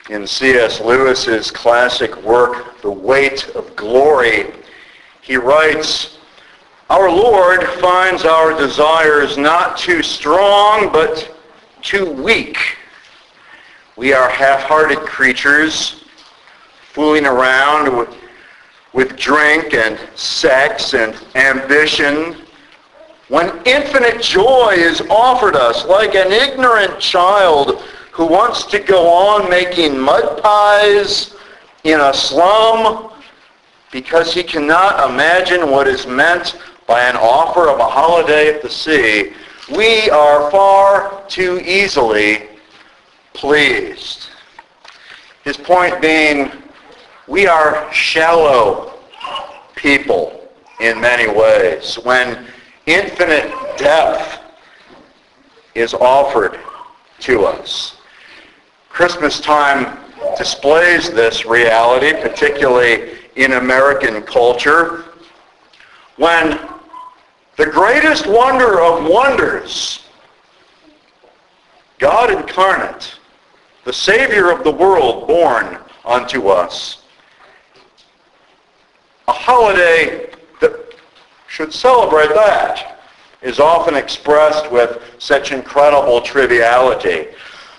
In C.S. Lewis's classic work, The Weight of Glory, he writes, "Our Lord finds our desires not too strong, but too weak. We are half-hearted creatures, fooling around with drink and sex and ambition, when infinite joy is offered us, like an ignorant child who wants to go on making mud pies in a slum because he cannot imagine what is meant by an offer of a holiday at the sea. We are far too easily pleased." His point being, we are shallow people in many ways. When infinite depth is offered to us. Christmas time displays this reality, particularly in American culture, when the greatest wonder of wonders, God incarnate, the Savior of the world born unto us, a holiday that should celebrate that, is often expressed with such incredible triviality.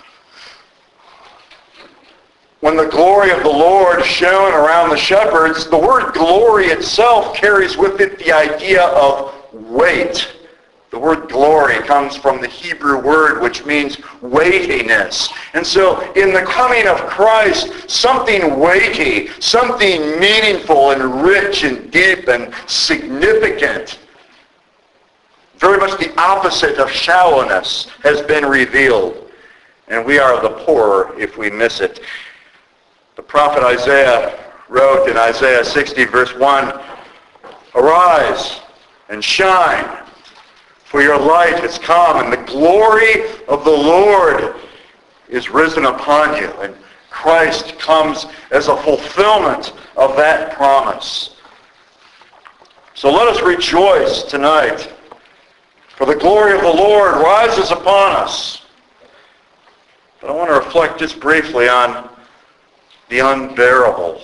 When the glory of the Lord shone around the shepherds, the word glory itself carries with it the idea of weight. The word glory comes from the Hebrew word which means weightiness. And so in the coming of Christ, something weighty, something meaningful and rich and deep and significant, very much the opposite of shallowness, has been revealed. And we are the poorer if we miss it. The prophet Isaiah wrote in Isaiah 60 verse 1, "Arise and shine, for your light has come, and the glory of the Lord is risen upon you." And Christ comes as a fulfillment of that promise. So let us rejoice tonight, for the glory of the Lord rises upon us. But I want to reflect just briefly on the unbearable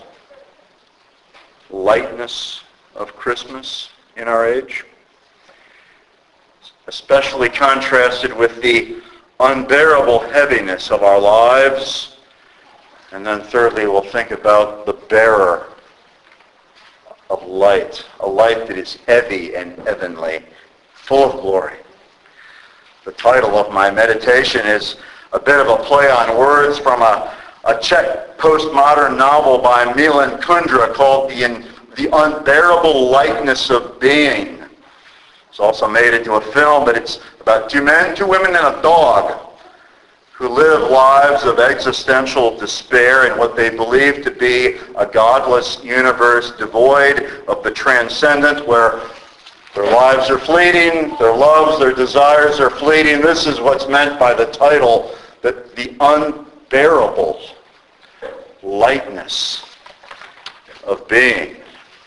lightness of Christmas in our age, especially contrasted with the unbearable heaviness of our lives. And then thirdly, we'll think about the bearer of light, a light that is heavy and heavenly, full of glory. The title of my meditation is a bit of a play on words from a Czech postmodern novel by Milan Kundera called The Unbearable Lightness of Being. It's also made into a film, but it's about two men, two women, and a dog who live lives of existential despair in what they believe to be a godless universe devoid of the transcendent, where their lives are fleeting, their loves, their desires are fleeting. This is what's meant by the title, that the unbearable lightness of being.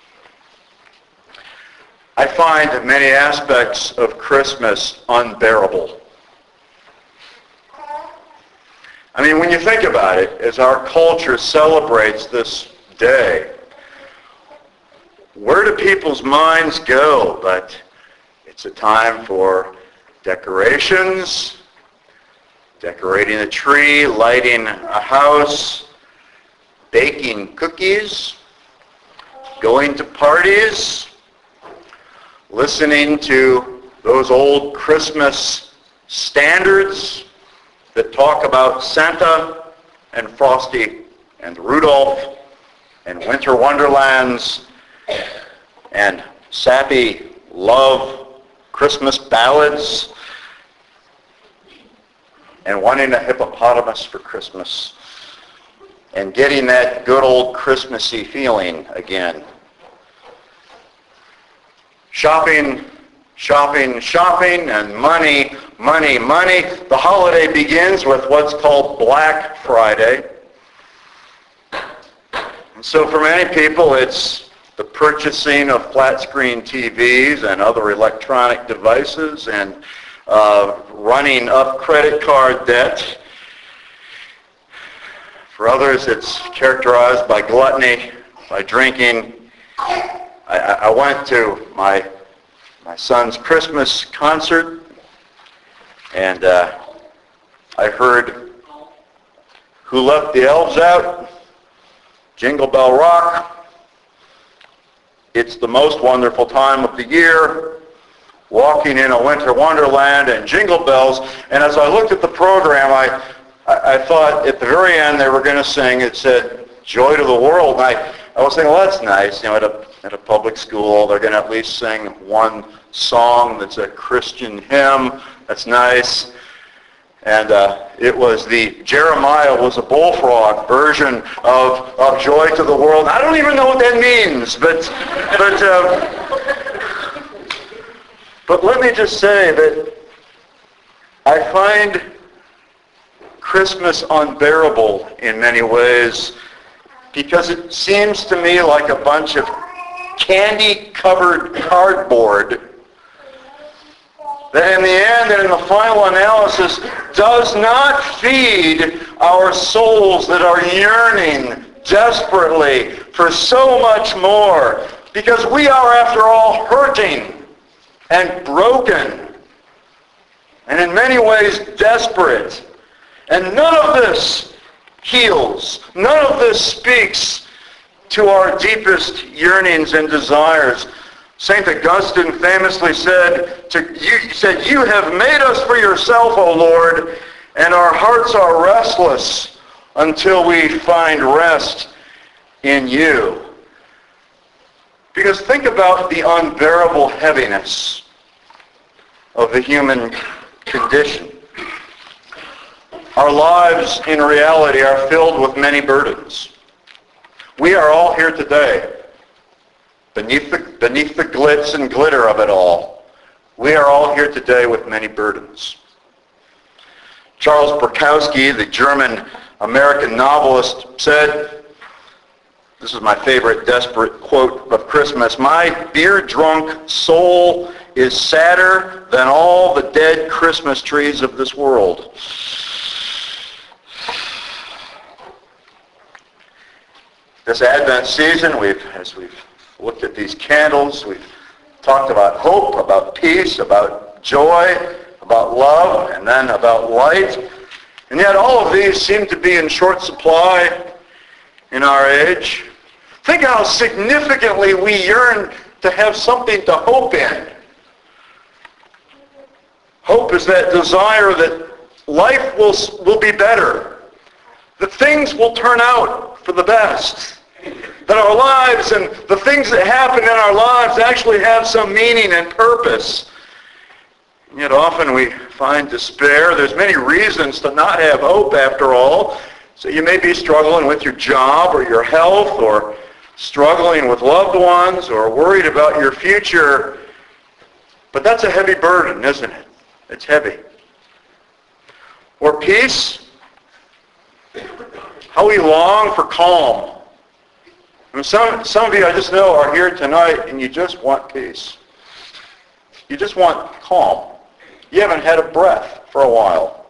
I find many aspects of Christmas unbearable. I mean, when you think about it, as our culture celebrates this day, where do people's minds go? But it's a time for decorations, decorating a tree, lighting a house, baking cookies, going to parties, listening to those old Christmas standards that talk about Santa and Frosty and Rudolph and winter wonderlands and sappy love Christmas ballads and wanting a hippopotamus for Christmas and getting that good old Christmassy feeling again. Shopping, shopping, shopping, and money, money, money. The holiday begins with what's called Black Friday. And so for many people, it's the purchasing of flat-screen TVs and other electronic devices and running up credit card debt. For others, it's characterized by gluttony, by drinking. I went to my son's Christmas concert, and I heard Who Let the Elves Out, Jingle Bell Rock. It's the most wonderful time of the year, walking in a winter wonderland and jingle bells. And as I looked at the program, I thought at the very end they were going to sing, it said, Joy to the World. And I was thinking, well, that's nice. You know, at a public school, they're going to at least sing one song that's a Christian hymn. That's nice. And it was the Jeremiah was a bullfrog version of Joy to the World. I don't even know what that means, but let me just say that I find Christmas unbearable in many ways because it seems to me like a bunch of candy-covered cardboard that in the end and in the final analysis does not feed our souls that are yearning desperately for so much more, because we are, after all, hurting and broken and in many ways desperate. And none of this heals. None of this speaks to our deepest yearnings and desires. St. Augustine famously said, you have made us for yourself, O Lord, and our hearts are restless until we find rest in you. Because think about the unbearable heaviness of the human condition. Our lives in reality are filled with many burdens. We are all here today, beneath the glitz and glitter of it all. We are all here today with many burdens. Charles Bukowski, the German-American novelist, said, this is my favorite desperate quote of Christmas, "My beer-drunk soul is sadder than all the dead Christmas trees of this world." This Advent season, as we've looked at these candles, we've talked about hope, about peace, about joy, about love, and then about light. And yet all of these seem to be in short supply in our age. Think how significantly we yearn to have something to hope in. Hope is that desire that life will be better, that things will turn out for the best, that our lives and the things that happen in our lives actually have some meaning and purpose. And yet often we find despair. There's many reasons to not have hope after all. So you may be struggling with your job or your health, or struggling with loved ones, or worried about your future. But that's a heavy burden, isn't it? It's heavy. Or peace. How we long for calm. And some of you, I just know, are here tonight and you just want peace. You just want calm. You haven't had a breath for a while.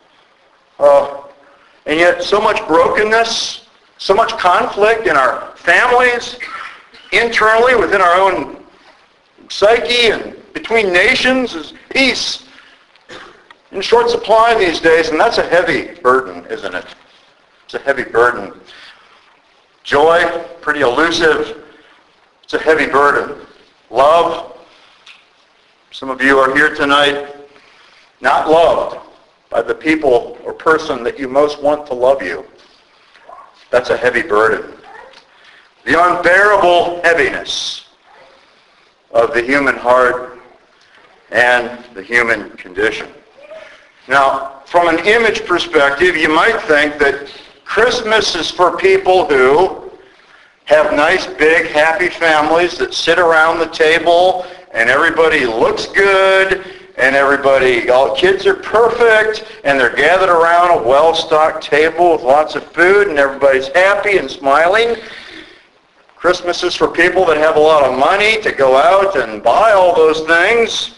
And yet so much brokenness, so much conflict in our families, internally within our own psyche and between nations is peace in short supply these days, and that's a heavy burden, isn't it? It's a heavy burden. Joy, pretty elusive. It's a heavy burden. Love. Some of you are here tonight not loved by the people or person that you most want to love you. That's a heavy burden. The unbearable heaviness of the human heart and the human condition. Now, from an image perspective, you might think that Christmas is for people who have nice, big, happy families that sit around the table and everybody looks good and all kids are perfect and they're gathered around a well-stocked table with lots of food and everybody's happy and smiling. Christmas is for people that have a lot of money to go out and buy all those things.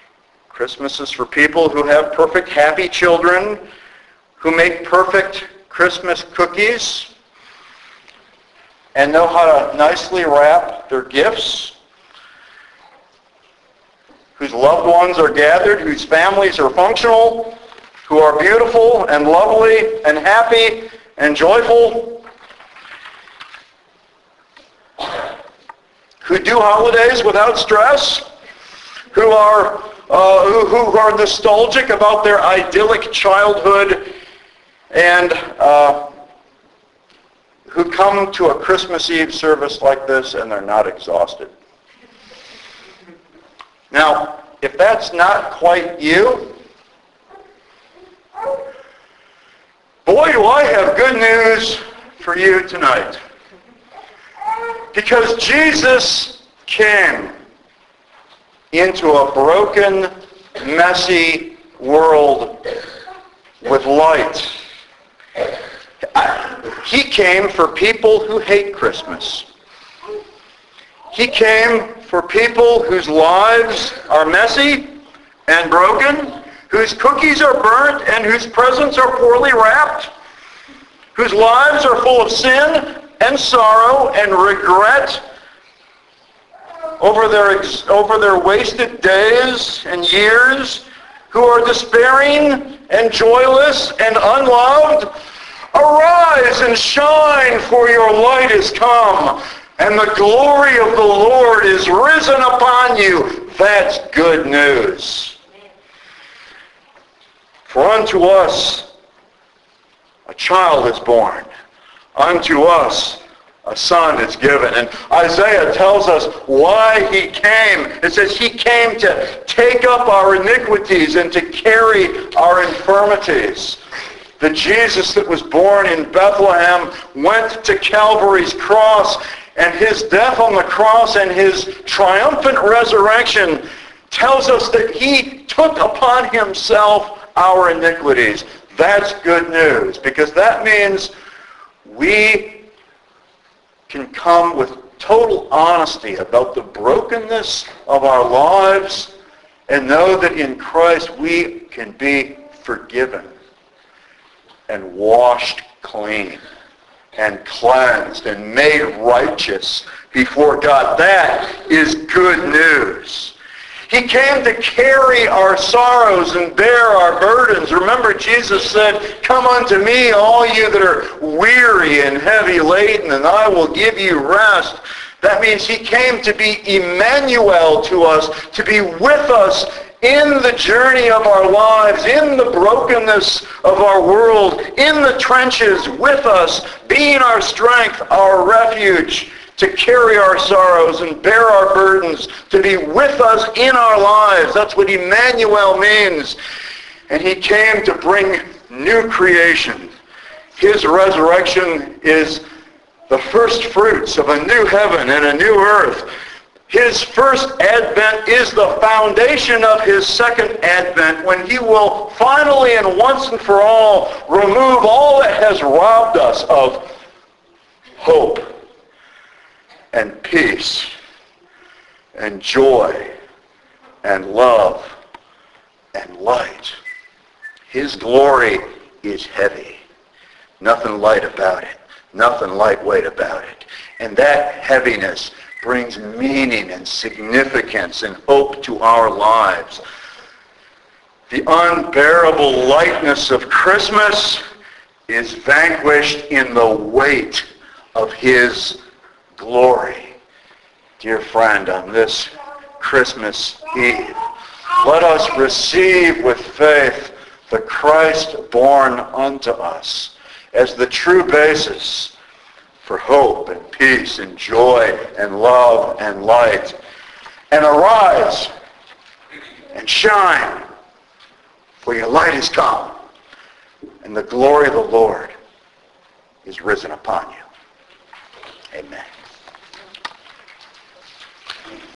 Christmas is for people who have perfect, happy children, who make perfect Christmas cookies and know how to nicely wrap their gifts, whose loved ones are gathered, whose families are functional, who are beautiful and lovely and happy and joyful, who do holidays without stress, who are nostalgic about their idyllic childhood, and who come to a Christmas Eve service like this and they're not exhausted. Now, if that's not quite you, boy, do I have good news for you tonight. Because Jesus came into a broken, messy world with light. He came for people who hate Christmas. He came for people whose lives are messy and broken, whose cookies are burnt and whose presents are poorly wrapped, whose lives are full of sin and sorrow and regret over their wasted days and years, who are despairing and joyless and unloved. Arise and shine, for your light is come, and the glory of the Lord is risen upon you. That's good news. For unto us a child is born. Unto us a son is given. And Isaiah tells us why he came. It says he came to take up our iniquities and to carry our infirmities. The Jesus that was born in Bethlehem went to Calvary's cross, and his death on the cross and his triumphant resurrection tells us that he took upon himself our iniquities. That's good news, because that means we can come with total honesty about the brokenness of our lives and know that in Christ we can be forgiven and washed clean and cleansed and made righteous before God. That is good news. He came to carry our sorrows and bear our burdens. Remember, Jesus said, "Come unto me, all you that are weary and heavy laden, and I will give you rest." That means he came to be Emmanuel to us, to be with us in the journey of our lives, in the brokenness of our world, in the trenches with us, being our strength, our refuge, to carry our sorrows and bear our burdens, to be with us in our lives. That's what Emmanuel means. And he came to bring new creation. His resurrection is the first fruits of a new heaven and a new earth. His first advent is the foundation of his second advent, when he will finally and once and for all remove all that has robbed us of hope and peace and joy and love and light. His glory is heavy. Nothing light about it. Nothing lightweight about it. And that heaviness brings meaning and significance and hope to our lives. The unbearable lightness of Christmas is vanquished in the weight of his glory. Dear friend, on this Christmas Eve, let us receive with faith the Christ born unto us as the true basis for hope and peace and joy and love and light. And arise and shine, for your light is come, and the glory of the Lord is risen upon you. Amen.